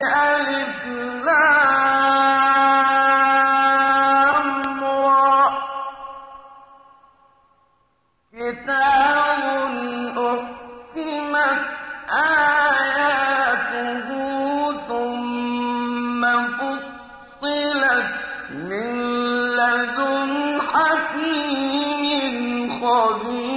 ألف لام را كتاب أحكمت آياته ثم فصلت من لدن حكيم خبير